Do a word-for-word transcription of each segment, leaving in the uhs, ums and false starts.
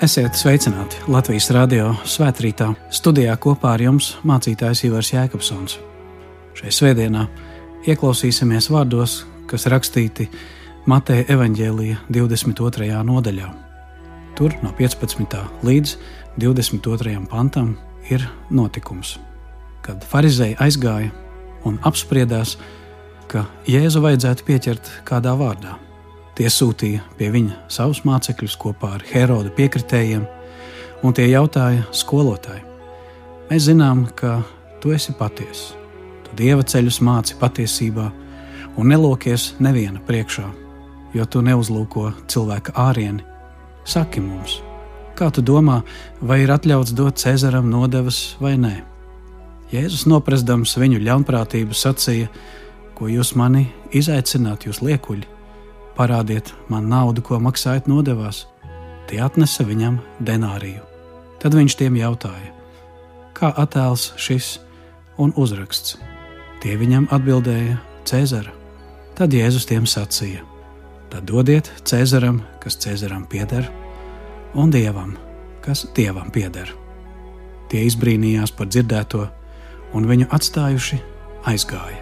Esiet sveicināti Latvijas radio svētrītā. Studijā kopā ar jums mācītājs Ivars Jēkabsons. Šai svētdienā ieklausīsimies vārdos, kas rakstīti Mateja evaņģēlija divdesmit otrajā nodaļā. Tur no piecpadsmitā līdz divdesmit otrajam pantam ir notikums, kad farizēji aizgāja un apspriedās, ka Jēzu vajadzētu pieķert kādā vārdā. Tie sūtīja pie viņa savus mācekļus kopā ar Heroda piekritējiem, un tie jautāja: skolotāji, mēs zinām, ka tu esi patiess, tu Dieva ceļus māci patiesībā un nelokies neviena priekšā, jo tu neuzlūko cilvēka ārieni. Saki mums, kā tu domā, vai ir atļauts dot Cēzaram nodevas vai nē? Jēzus, noprastams viņu ļaunprātību, sacīja: ko jūs mani izaicināt, jūs liekuļi? Parādiet man naudu, ko maksājat nodevās. Tie atnesa viņam denāriju. Tad viņš tiem jautāja: kā attēls šis un uzraksts? Tie viņam atbildēja: Cēzara. Tad Jēzus tiem sacīja: tad dodiet Cēzaram, kas Cēzaram pieder, un Dievam, kas Dievam pieder. Tie izbrīnījās par dzirdēto, un viņu atstājuši aizgāja.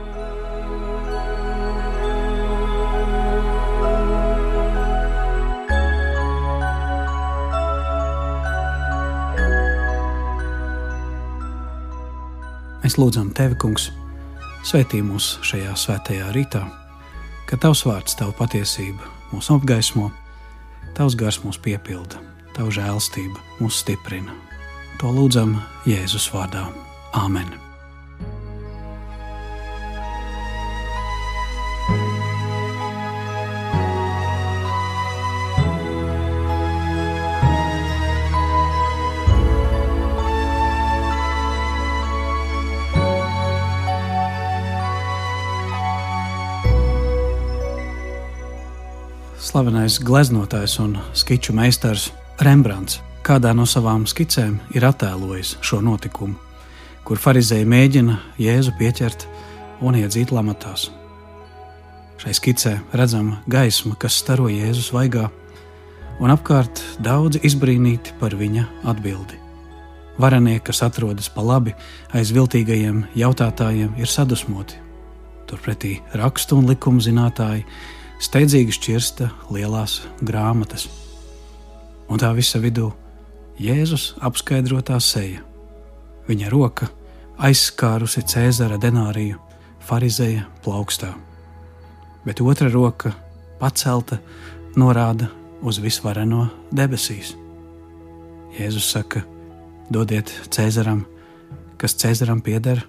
Mēs lūdzam Tevi, Kungs, svētī mūs šajā svētajā rītā, ka Tavs vārds, Tava patiesība mūs apgaismo, Tavs gars mūs piepilda, Tava žēlstība mūs stiprina. To lūdzam Jēzus vārdā. Āmen. Slavenais gleznotājs un skiču meistars Rembrandts kādā no savām skicēm ir attēlojis šo notikumu, kur farizēji mēģina Jēzu pieķert un iedzīt lamatās. Šai skicē redzama gaisma, kas staro Jēzus vaigā, un apkārt daudzi izbrīnīti par viņa atbildi. Varenie, kas atrodas pa labi aiz viltīgajiem jautātājiem, ir sadusmoti. Turpretī rakstu un likumu zinātāji steidzīgi šķirsta lielās grāmatas. Un tā visa vidū Jēzus apskaidrotā seja. Viņa roka aizskārusi Cēzara denāriju farizēja plaukstā, bet otra roka pacelta norāda uz visvareno debesīs. Jēzus saka: dodiet Cēzaram, kas Cēzaram pieder,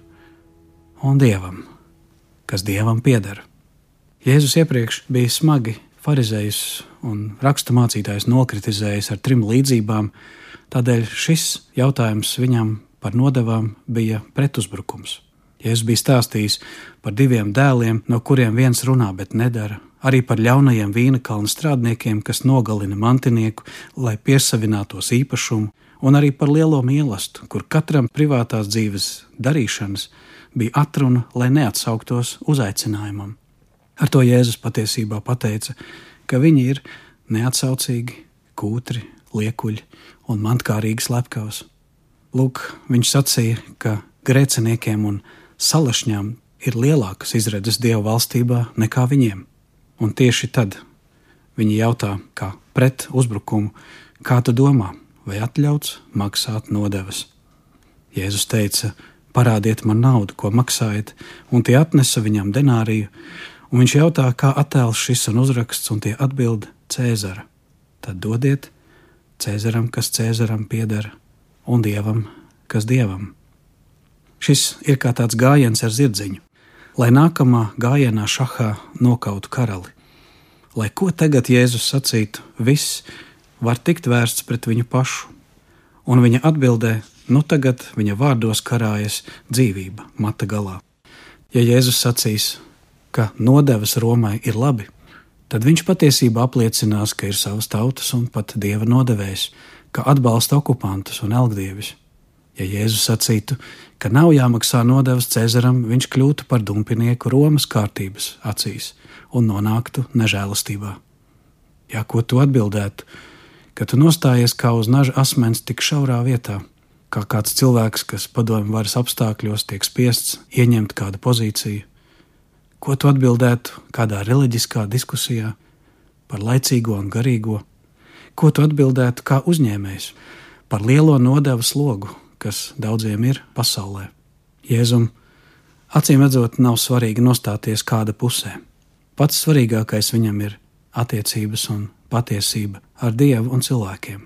un Dievam, kas Dievam pieder. Jēzus iepriekš bija smagi farizējus un rakstu mācītājus nokritizējis ar trim līdzībām, tādēļ šis jautājums viņam par nodevām bija pretuzbrukums. Jēzus bija stāstījis par diviem dēliem, no kuriem viens runā, bet nedara, arī par ļaunajiem vīna kalna strādniekiem, kas nogalina mantinieku, lai piesavinātos īpašumu, un arī par lielo mīlestību, kur katram privātās dzīves darīšanas bija atruna, lai neatsauktos uzaicinājumam. Ar to Jēzus patiesībā pateica, ka viņi ir neatsaucīgi, kūtri, liekuļi un mantkārīgi slepkavas. Lūk, viņš sacīja, ka grēciniekiem un salašņām ir lielākas izredzes Dieva valstībā nekā viņiem. Un tieši tad viņi jautā, kā pret uzbrukumu: kā tu domā, vai atļauts maksāt nodevas? Jēzus teica: parādiet man naudu, ko maksājat, un tie atnesa viņam denāriju. Un viņš jautā, kā attēls šis un uzraksts, un tie atbild: Cēzara. Tad dodiet Cēzaram, kas Cēzaram pieder, un Dievam, kas Dievam. Šis ir kā tāds gājiens ar zirdziņu, lai nākamā gājienā šahā nokautu karali. Lai ko tagad Jēzus sacītu, viss var tikt vērsts pret viņu pašu, un viņa atbildē: nu tagad viņa vārdos karājas dzīvība mata galā. Ja Jēzus sacīs, ka nodevas Romai ir labi, tad viņš patiesībā apliecinās, ka ir savas tautas un pat Dieva nodevējs, ka atbalsta okupantus un elgdievis. Ja Jēzus sacītu, ka nav jāmaksā nodevas Cēzaram, viņš kļūtu par dumpinieku Romas kārtības acīs un nonāktu nežēlastībā. Ja ko tu atbildētu, ka tu nostājies kā uz naža asmens tik šaurā vietā, kā kāds cilvēks, kas padomju varas apstākļos tiek spiests ieņemt kādu pozīciju. Ko tu atbildētu kādā reliģiskā diskusijā par laicīgo un garīgo? Ko tu atbildētu kā uzņēmējs par lielo nodevu slogu, kas daudziem ir pasaulē? Jēzum, acīm redzot, nav svarīgi nostāties kāda pusē. Pats svarīgākais viņam ir attiecības un patiesība ar Dievu un cilvēkiem.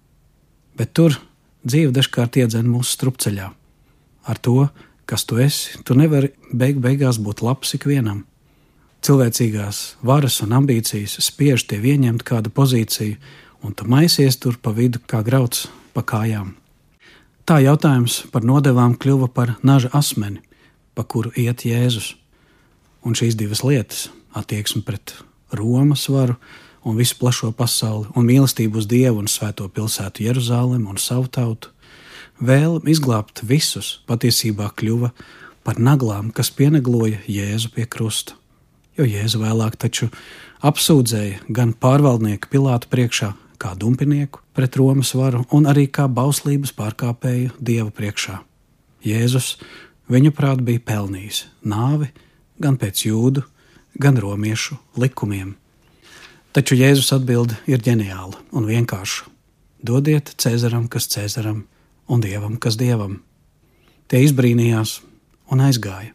Bet tur dzīve dažkārt iedzen mūsu strupceļā. Ar to, kas tu esi, tu nevari beig beigās būt labs ikvienam. Cilvēcīgās varas un ambīcijas spiež tev ieņemt kādu pozīciju, un tu maisies tur pa vidu kā grauds pa kājām. Tā jautājums par nodevām kļuva par naža asmeni, pa kuru iet Jēzus. Un šīs divas lietas, attieksme pret Romas varu un visu plašo pasauli, un mīlestību uz Dievu un svēto pilsētu Jeruzalemi un savu tautu, vēlme izglābt visus patiesībā kļuva par naglām, kas pienagloja Jēzu pie krusta. Jo Jēzu vēlāk taču apsūdzēja gan pārvaldnieku Pilātu priekšā kā dumpinieku pret Romas varu un arī kā bauslības pārkāpēju Dieva priekšā. Jēzus viņuprāt bija pelnījis nāvi gan pēc jūdu, gan romiešu likumiem. Taču Jēzus atbild ir ģeniāla un vienkārša. Dodiet Cēzaram, kas Cēzaram, un Dievam, kas Dievam. Tie izbrīnījās un aizgāja.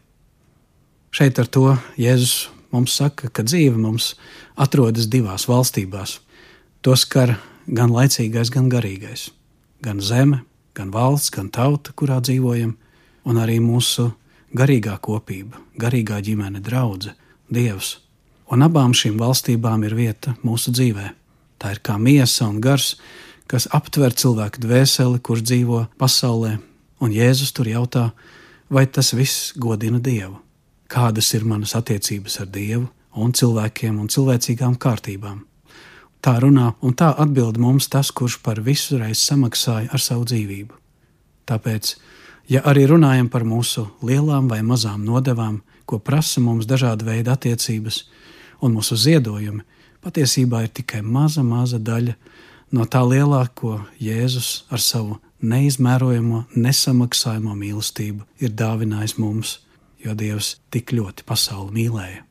Šeit ar to Jēzus mums saka, ka dzīve mums atrodas divās valstībās. To skar gan laicīgais, gan garīgais. Gan zeme, gan valsts, gan tauta, kurā dzīvojam, un arī mūsu garīgā kopība, garīgā ģimene, draudze, Dievs. Un abām šīm valstībām ir vieta mūsu dzīvē. Tā ir kā miesa un gars, kas aptver cilvēku dvēseli, kurš dzīvo pasaulē, un Jēzus tur jautā, vai tas viss godina Dievu? Kādas ir manas attiecības ar Dievu un cilvēkiem un cilvēcīgām kārtībām? Tā runā un tā atbild mums tas, kurš par visu reiz samaksāja ar savu dzīvību. Tāpēc, ja arī runājam par mūsu lielām vai mazām nodevām, ko prasa mums dažāda veida attiecības, un mūsu ziedojumi patiesībā ir tikai maza, maza daļa no tā lielā, ko Jēzus ar savu neizmērojamo, nesamaksājamo mīlestību ir dāvinājis mums, jo Dievs tik ļoti pasauli mīlēja.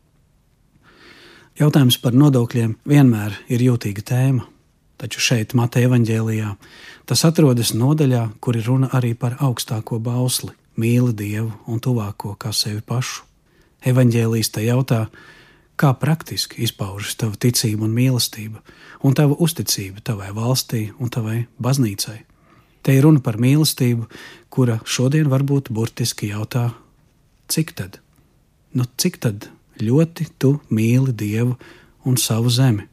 Jautājums par nodokļiem vienmēr ir jūtīga tēma, taču šeit Mateja evaņģēlijā tas atrodas nodaļā, kur ir runa arī par augstāko bausli – mīli Dievu un tuvāko kā sevi pašu. Evaņģēlijs te jautā, kā praktiski izpaužas tava ticība un mīlestība un tava uzticība tavai valstī un tavai baznīcai. Te ir runa par mīlestību, kura šodien varbūt burtiski jautā, cik tad? Nu, cik tad ļoti tu mīli Dievu un savu zemi?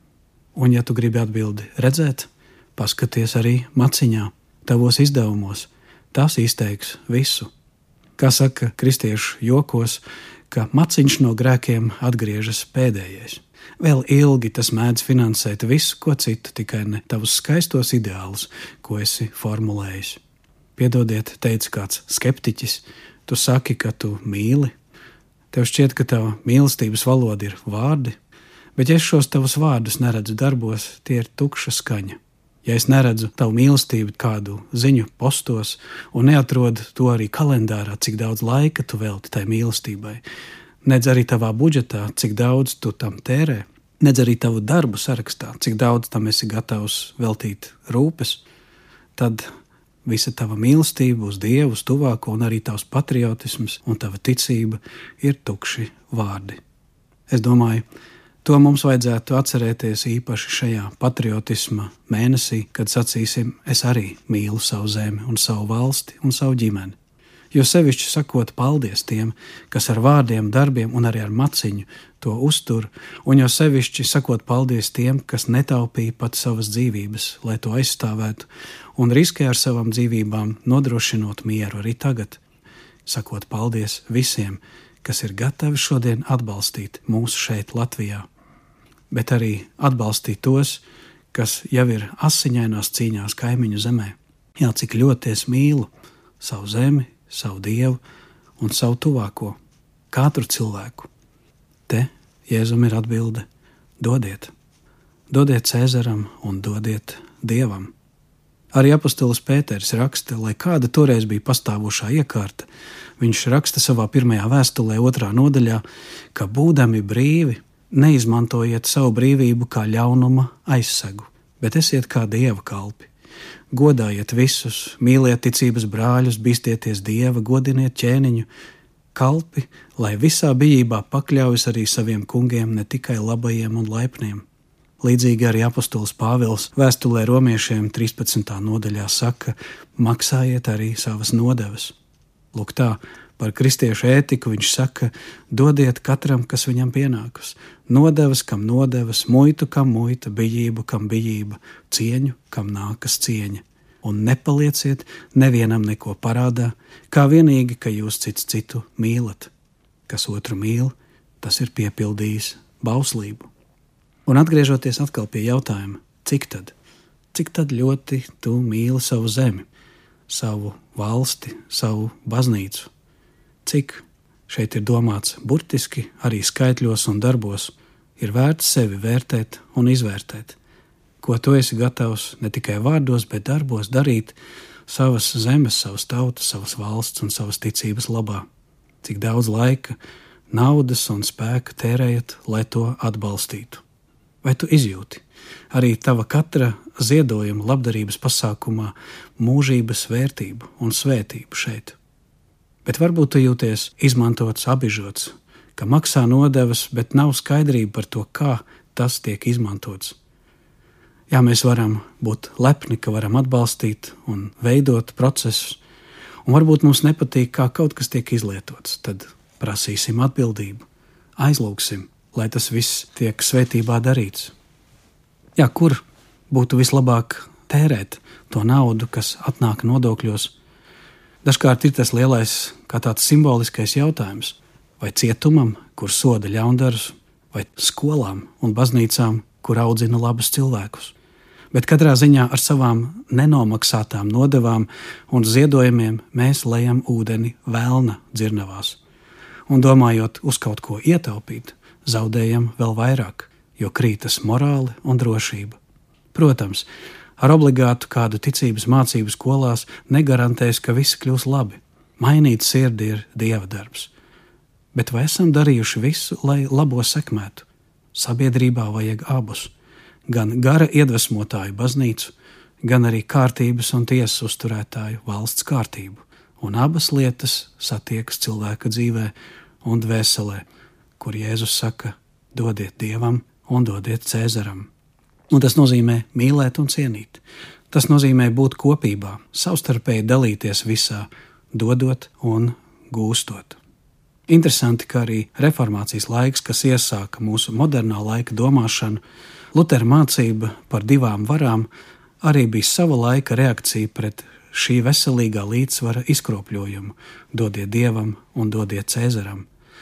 Un ja tu gribi atbildi redzēt, paskaties arī maciņā, tavos izdevumos, tās izteiks visu. Kā saka kristiešu jokos, ka maciņš no grēkiem atgriežas pēdējais. Vēl ilgi tas mēdz finansēt visu, ko citu, tikai ne tavus skaistos ideālus, ko esi formulējis. Piedodiet, teica kāds skeptiķis, tu saki, ka tu mīli. Tev šķiet, ka tava mīlestības valoda ir vārdi, bet ja es šos tavus vārdus neredzu darbos, tie ir tukša skaņa. Ja es neredzu tavu mīlestību kādu ziņu postos un neatrodu to arī kalendārā, cik daudz laika tu velti tai mīlestībai, nedz arī tavā budžetā, cik daudz tu tam tērē, nedz arī tavu darbu sarakstā, cik daudz tam esi gatavs veltīt rūpes, tad visa tava mīlestība uz Dievu, uz tuvāko un arī tavs patriotisms un tava ticība ir tukši vārdi. Es domāju, to mums vajadzētu atcerēties īpaši šajā patriotisma mēnesī, kad sacīsim, es arī mīlu savu zemi un savu valsti un savu ģimeni. Jo sevišķi sakot paldies tiem, kas ar vārdiem, darbiem un arī ar maciņu to uztur, un jo sevišķi sakot paldies tiem, kas netaupīja pat savas dzīvības, lai to aizstāvētu, un riskē ar savām dzīvībām nodrošinot mieru arī tagad. Sakot paldies visiem, kas ir gatavi šodien atbalstīt mūsu šeit Latvijā, bet arī atbalstīt tos, kas jau ir asiņainās cīņās kaimiņu zemē. Jā, cik ļoti es mīlu savu zemi, savu Dievu un savu tuvāko, katru cilvēku. Te Jēzum ir atbilde, dodiet. dodiet Cēzaram un dodiet Dievam. Arī apostolis Pēters raksta, lai kāda toreiz bija pastāvošā iekārta, viņš raksta savā pirmajā vēstulē otrā nodaļā, ka būdami brīvi, neizmantojiet savu brīvību kā ļaunuma aizsegu, bet esiet kā Dieva kalpi. Godājiet visus, mīliet ticības brāļus, bīstieties Dieva, godiniet ķēniņu, kalpi, lai visā bijībā pakļaujas arī saviem kungiem, ne tikai labajiem un laipniem. Līdzīgi arī apostolis Pāvils vēstulē romiešiem trīspadsmitā nodaļā saka, maksājiet arī savas nodevas. Lūk tā, par kristiešu ētiku viņš saka, dodiet katram, kas viņam pienākas. Nodevas, kam nodevas, muitu, kam muita, bijību, kam bijība, cieņu, kam nākas cieņa. Un nepalieciet nevienam neko parādā, kā vienīgi, ka jūs cits citu mīlat. Kas otru mīl, tas ir piepildījis bauslību. Un atgriežoties atkal pie jautājuma, cik tad? Cik tad ļoti tu mīli savu zemi, savu valsti, savu baznīcu? Cik šeit ir domāts burtiski, arī skaitļos un darbos, ir vērts sevi vērtēt un izvērtēt? Ko tu esi gatavs ne tikai vārdos, bet darbos darīt savas zemes, savas tautas, savas valsts un savas ticības labā? Cik daudz laika, naudas un spēka tērējat, lai to atbalstītu? Vai tu izjūti arī tava katra ziedojuma labdarības pasākumā mūžības vērtību un svētību šeit? Bet varbūt tu jūties izmantots, abižots, ka maksā nodevas, bet nav skaidrība par to, kā tas tiek izmantots. Jā, mēs varam būt lepni, ka varam atbalstīt un veidot procesus, un varbūt mums nepatīk, kā kaut kas tiek izlietots, tad prasīsim atbildību, aizlūgsim, lai tas viss tiek svētībā darīts. Jā, kur būtu vislabāk tērēt to naudu, kas atnāk nodokļos? Dažkārt ir tas lielais, kā tāds simboliskais jautājums, vai cietumam, kur soda ļaundarus, vai skolām un baznīcām, kur audzina labus cilvēkus. Bet katrā ziņā ar savām nenomaksātām nodevām un ziedojumiem mēs lejam ūdeni velna dzirnavās. Un domājot uz kaut ko ietaupīt, zaudējam vēl vairāk, jo krītas morāli un drošība. Protams, ar obligātu kādu ticības mācību skolās negarantēs, ka viss kļūs labi. Mainīt sirdi ir Dieva darbs. Bet vai esam darījuši visu, lai labo sekmētu? Sabiedrībā vajag abus. Gan gara iedvesmotāju baznīcu, gan arī kārtības un tiesas uzturētāju valsts kārtību. Un abas lietas satiekas cilvēka dzīvē un dvēselē, kur Jēzus saka, dodiet Dievam un dodiet Cēzaram. Un tas nozīmē mīlēt un cienīt. Tas nozīmē būt kopībā, savstarpēji dalīties visā, dodot un gūstot. Interesanti, ka arī reformācijas laiks, kas iesāka mūsu modernā laika domāšanu, Lutera mācība par divām varām, arī bija sava laika reakcija pret šī veselīgā līdzsvara izkropļojumu, dodiet Dievam un dodiet Cēzaram.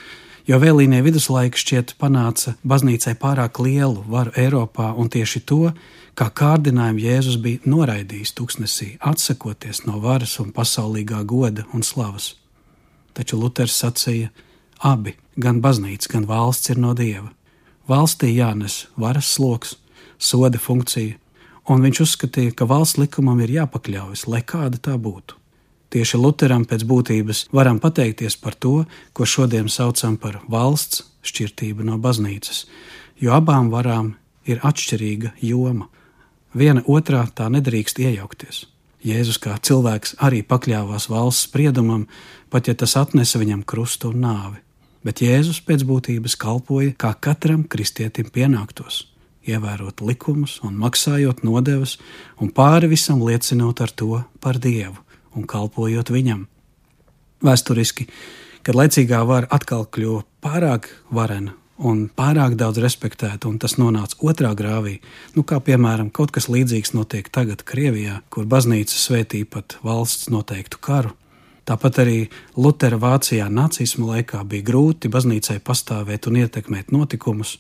Jo vēlīnie viduslaiki šķiet panāca baznīcai pārāk lielu varu Eiropā, un tieši to, kā kārdinājumu Jēzus bija noraidījis tuksnesī, atsakoties no varas un pasaulīgā goda un slavas. Taču Luters sacīja, abi, gan baznīca, gan valsts ir no Dieva. Valstī jānes varas sloks, soda funkcija, un viņš uzskatīja, ka valsts likumam ir jāpakļaujas, lai kāda tā būtu. Tieši Luteram pēc būtības varam pateikties par to, ko šodien saucam par valsts šķirtību no baznīcas, jo abām varām ir atšķirīga joma. Viena otrā tā nedrīkst iejaukties. Jēzus kā cilvēks arī pakļāvās valsts spriedumam, pat ja tas atnesa viņam krustu un nāvi. Bet Jēzus pēc būtības kalpoja, kā katram kristietim pienāktos, ievērot likumus un maksājot nodevas un pāri visam liecinot ar to par Dievu un kalpojot viņam. Vēsturiski, kad laicīgā vara atkal kļuva pārāk varena un pārāk daudz respektēta, un tas nonāca otrā grāvī, nu kā piemēram kaut kas līdzīgs notiek tagad Krievijā, kur baznīca svētī pat valsts noteiktu karu. Tāpat arī Lutera Vācijā nacisma laikā bija grūti baznīcai pastāvēt un ietekmēt notikumus.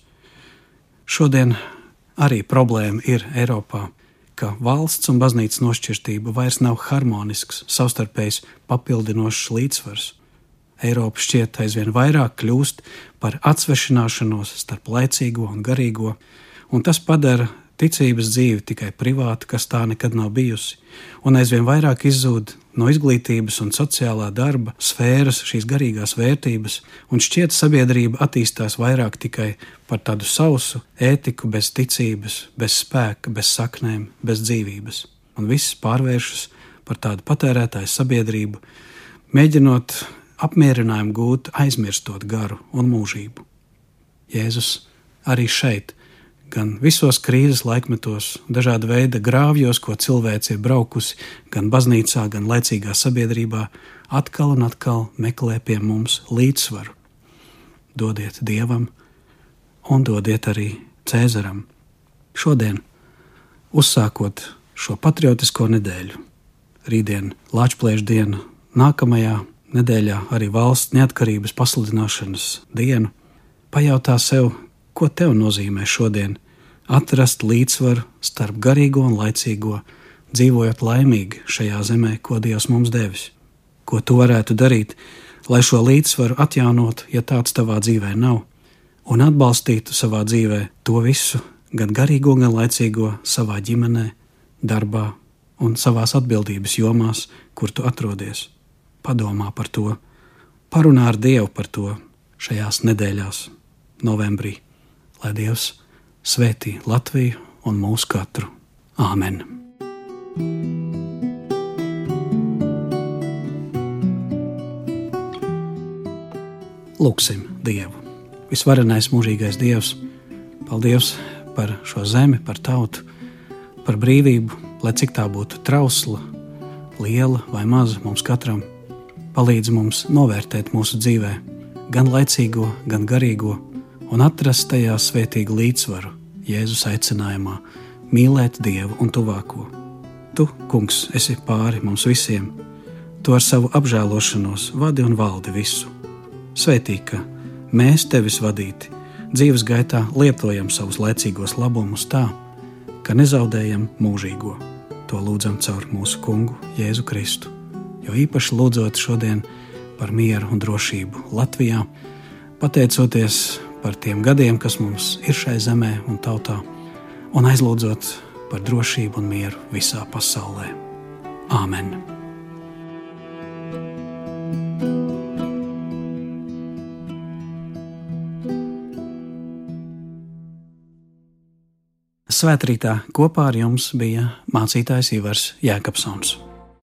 Šodien arī problēma ir Eiropā, ka valsts un baznīcas nošķirtība vairs nav harmonisks, savstarpējs papildinošs līdzsvars. Eiropa šķiet aizvien vairāk kļūst par atsvešināšanos starp laicīgo un garīgo, un tas padara ticības dzīvi tikai privāti, kas tā nekad nav bijusi, un aizvien vairāk izzūd no izglītības un sociālā darba sfēras šīs garīgās vērtības, un šķiet sabiedrība attīstās vairāk tikai par tādu sausu ētiku bez ticības, bez spēka, bez saknēm, bez dzīvības, un viss pārvēršas par tādu patērētāju sabiedrību, mēģinot apmierinājumu gūt, aizmirstot garu un mūžību. Jēzus arī šeit, gan visos krīzes laikmetos, dažāda veida grāvjos, ko cilvēks ir braukusi, gan baznīcā, gan laicīgā sabiedrībā, atkal un atkal meklē pie mums līdzsvaru. Dodiet Dievam un dodiet arī Cēzaram. Šodien, uzsākot šo patriotisko nedēļu, rītdien Lāčplēša diena, nākamajā nedēļā arī valsts neatkarības pasludināšanas dienu, pajautā sev, ko tev nozīmē šodien atrast līdzsvaru starp garīgo un laicīgo, dzīvojot laimīgi šajā zemē, ko Dievs mums devis? Ko tu varētu darīt, lai šo līdzsvaru atjaunotu, ja tāds tavā dzīvē nav, un atbalstītu savā dzīvē to visu, gan garīgo, gan laicīgo, savā ģimenē, darbā un savās atbildības jomās, kur tu atrodies? Padomā par to, parunā ar Dievu par to šajās nedēļās, novembrī. Lai Dievs svētī Latviju un mūs katru. Āmen! Lūksim Dievu. Visvarenais mūžīgais Dievs, paldies par šo zemi, par tautu, par brīvību, lai cik tā būtu trausla, liela vai maza mums katram. Palīdz mums novērtēt mūsu dzīvē gan laicīgo, gan garīgo, un atrast tajā svētīgu līdzsvaru Jēzus aicinājumā mīlēt Dievu un tuvāko. Tu, Kungs, esi pāri mums visiem, tu ar savu apžēlošanos vadi un valdi visu. Svētī, ka mēs tevis vadīti dzīves gaitā lietojam savus laicīgos labumus tā, ka nezaudējam mūžīgo. To lūdzam caur mūsu Kungu Jēzu Kristu, jo īpaši lūdzot šodien par mieru un drošību Latvijā, pateicoties par tiem gadiem, kas mums ir šai zemē un tautā, un aizlūdzot par drošību un mieru visā pasaulē. Āmen! Svētrītā kopā ar jums bija mācītājs Ivars Jēkabsons.